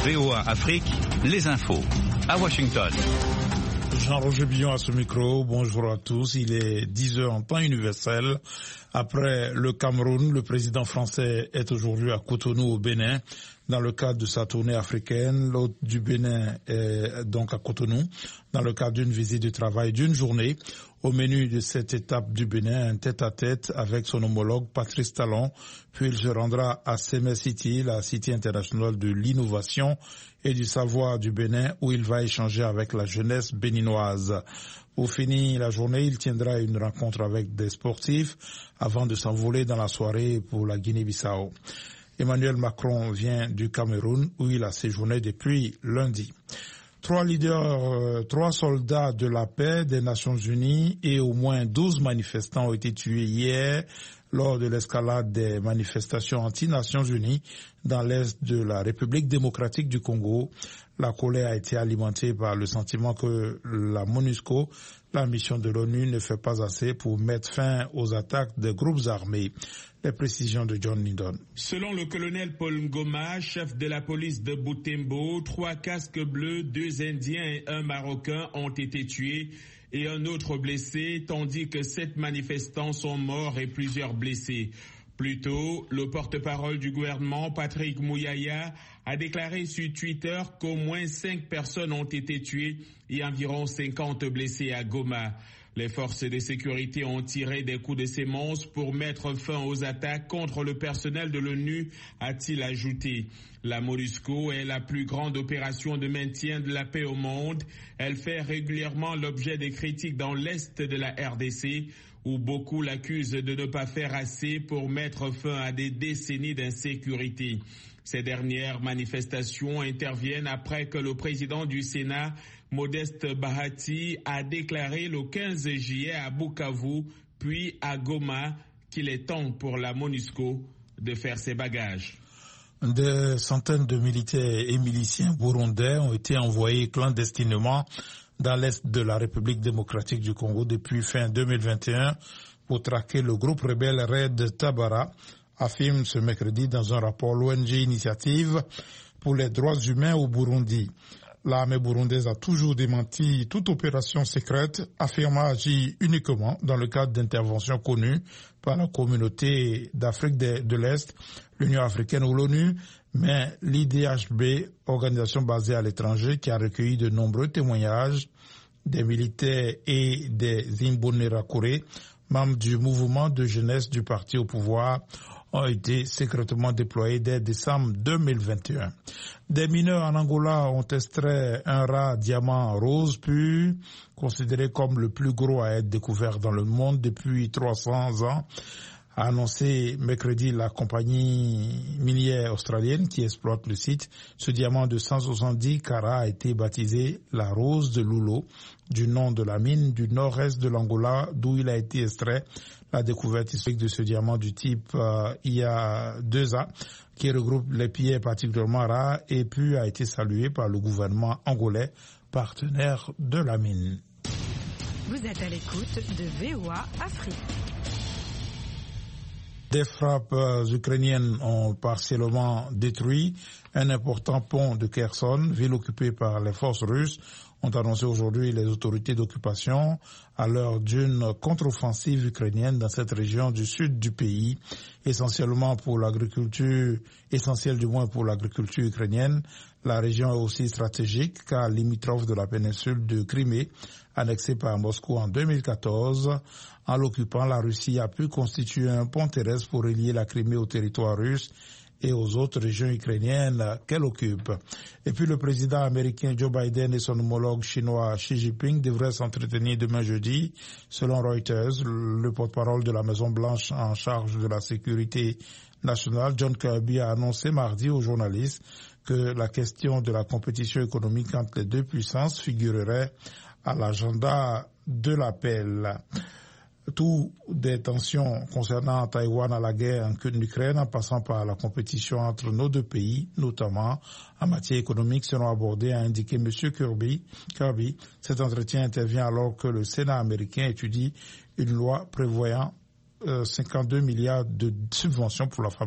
VOA Afrique, les infos. À Washington. Jean-Roger Billon à ce micro. Bonjour à tous. Il est 10h en temps universel. Après le Cameroun, le président français est aujourd'hui à Cotonou au Bénin dans le cadre de sa tournée africaine. L'hôte du Bénin est donc à Cotonou dans le cadre d'une visite de travail d'une journée. Au menu de cette étape du Bénin, un tête-à-tête avec son homologue Patrice Talon. Puis il se rendra à Sémé City, la Cité internationale de l'innovation et du savoir du Bénin, où il va échanger avec la jeunesse béninoise. Pour finir la journée, il tiendra une rencontre avec des sportifs avant de s'envoler dans la soirée pour la Guinée-Bissau. Emmanuel Macron vient du Cameroun, où il a séjourné depuis lundi. Trois soldats de la paix des Nations Unies et au moins 12 manifestants ont été tués hier lors de l'escalade des manifestations anti-Nations Unies dans l'est de la République démocratique du Congo. La colère a été alimentée par le sentiment que la MONUSCO, la mission de l'ONU, ne fait pas assez pour mettre fin aux attaques des groupes armés. Les précisions de John Lindon. Selon le colonel Paul Ngoma, chef de la police de Butembo, 3 casques bleus, 2 Indiens et 1 Marocain ont été tués et un autre blessé, tandis que 7 manifestants sont morts et plusieurs blessés. Plus tôt, le porte-parole du gouvernement, Patrick Mouyaya, a déclaré sur Twitter qu'au moins 5 personnes ont été tuées et environ 50 blessés à Goma. Les forces de sécurité ont tiré des coups de sémence pour mettre fin aux attaques contre le personnel de l'ONU, a-t-il ajouté. La MONUSCO est la plus grande opération de maintien de la paix au monde. Elle fait régulièrement l'objet des critiques dans l'est de la RDC, où beaucoup l'accusent de ne pas faire assez pour mettre fin à des décennies d'insécurité. Ces dernières manifestations interviennent après que le président du Sénat, Modeste Bahati, a déclaré le 15 juillet à Bukavu, puis à Goma, qu'il est temps pour la MONUSCO de faire ses bagages. Des centaines de militaires et miliciens burundais ont été envoyés clandestinement dans l'est de la République démocratique du Congo depuis fin 2021 pour traquer le groupe rebelle Red Tabara, affirme ce mercredi dans un rapport l'ONG Initiative pour les droits humains au Burundi. L'armée burundaise a toujours démenti toute opération secrète, affirmant agir uniquement dans le cadre d'interventions connues par la communauté d'Afrique de l'Est, l'Union africaine ou l'ONU, mais l'IDHB, organisation basée à l'étranger qui a recueilli de nombreux témoignages des militaires et des Imbonerakure, membres du mouvement de jeunesse du parti au pouvoir, ont été secrètement déployés dès décembre 2021. Des mineurs en Angola ont extrait un rat diamant rose pur, considéré comme le plus gros à être découvert dans le monde depuis 300 ans, a annoncé mercredi la compagnie minière australienne qui exploite le site. Ce diamant de 170 carats a été baptisé la Rose de Lulo, du nom de la mine du nord-est de l'Angola d'où il a été extrait. La découverte historique de ce diamant du type IA2A, qui regroupe les pierres particulièrement rares, et puis a été salué par le gouvernement angolais, partenaire de la mine. Vous êtes à l'écoute de VOA Afrique. Des frappes ukrainiennes ont partiellement détruit un important pont de Kherson, ville occupée par les forces russes, ont annoncé aujourd'hui les autorités d'occupation à l'heure d'une contre-offensive ukrainienne dans cette région du sud du pays, essentielle du moins pour l'agriculture ukrainienne. La région est aussi stratégique car limitrophe de la péninsule de Crimée, annexée par Moscou en 2014. En l'occupant, la Russie a pu constituer un pont terrestre pour relier la Crimée au territoire russe et aux autres régions ukrainiennes qu'elle occupe. Et puis le président américain Joe Biden et son homologue chinois Xi Jinping devraient s'entretenir demain jeudi. Selon Reuters, le porte-parole de la Maison-Blanche en charge de la sécurité nationale, John Kirby, a annoncé mardi aux journalistes que la question de la compétition économique entre les deux puissances figurerait à l'agenda de l'appel. Tout des tensions concernant Taïwan à la guerre en Ukraine, en passant par la compétition entre nos deux pays, notamment en matière économique, seront abordées, a indiqué M. Kirby. Cet entretien intervient alors que le Sénat américain étudie une loi prévoyant 52 milliards de subventions pour la fabrication